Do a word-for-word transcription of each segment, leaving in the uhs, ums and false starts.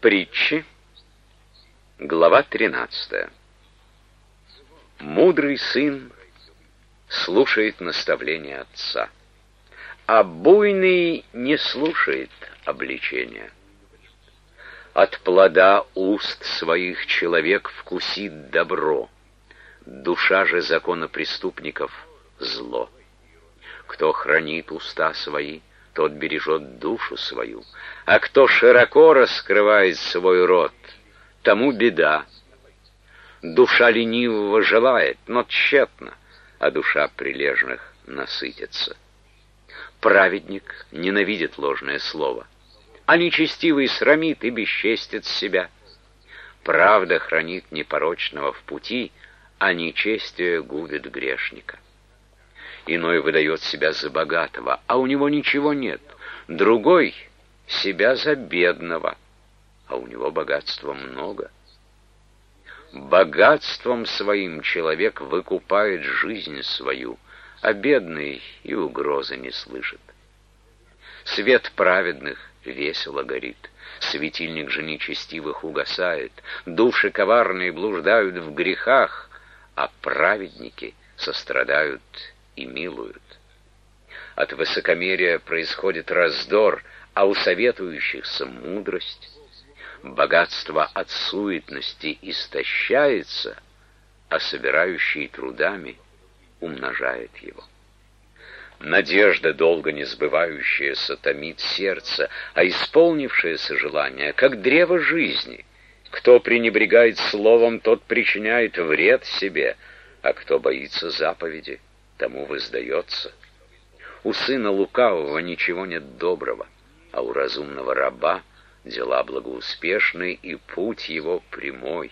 Притчи, глава тринадцатая. Мудрый сын слушает наставления отца, а буйный не слушает обличения. От плода уст своих человек вкусит добро, душа же закона преступников — зло. Кто хранит уста свои, тот бережет душу свою, а кто широко раскрывает свой рот, тому беда. Душа ленивого желает, но тщетно, а душа прилежных насытится. Праведник ненавидит ложное слово, а нечестивый срамит и бесчестит себя. Правда хранит непорочного в пути, а нечестие губит грешника. Иной выдает себя за богатого, а у него ничего нет. Другой — себя за бедного, а у него богатства много. Богатством своим человек выкупает жизнь свою, а бедный и угрозы не слышит. Свет праведных весело горит, светильник же нечестивых угасает, души коварные блуждают в грехах, а праведники сострадают и милуют. От высокомерия происходит раздор, а у советующихся мудрость. Богатство от суетности истощается, а собирающий трудами умножает его. Надежда, долго не сбывающаяся, томит сердце, а исполнившееся желание, как древо жизни. Кто пренебрегает словом, тот причиняет вред себе, а кто боится заповеди, тому воздается. У сына лукавого ничего нет доброго, а у разумного раба дела благоуспешны и путь его прямой.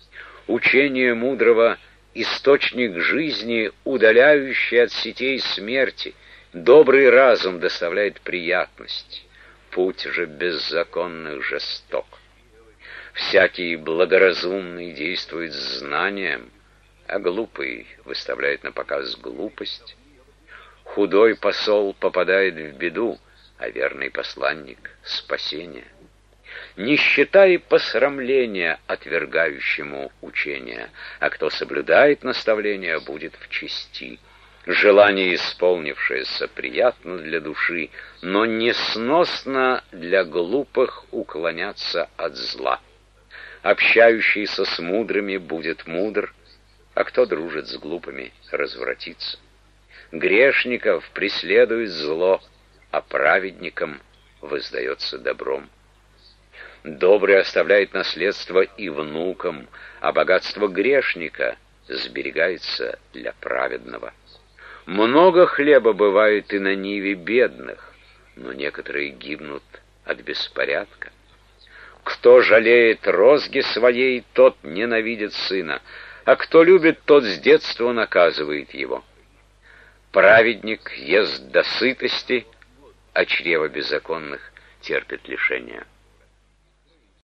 Учение мудрого — источник жизни, удаляющий от сетей смерти. Добрый разум доставляет приятность, путь же беззаконных жесток. Всякий благоразумный действует с знанием, а глупый выставляет на показ глупость. Худой посол попадает в беду, а верный посланник — спасение. Нищета и посрамление отвергающему учения, а кто соблюдает наставления, будет в чести. Желание, исполнившееся, приятно для души, но несносно для глупых уклоняться от зла. Общающийся с мудрыми будет мудр, а кто дружит с глупыми, развратится. Грешников преследует зло, а праведникам воздается добром. Добрый оставляет наследство и внукам, а богатство грешника сберегается для праведного. Много хлеба бывает и на ниве бедных, но некоторые гибнут от беспорядка. Кто жалеет розги своей, тот ненавидит сына, а кто любит, тот с детства наказывает его. Праведник ест до сытости, а чрево беззаконных терпит лишения.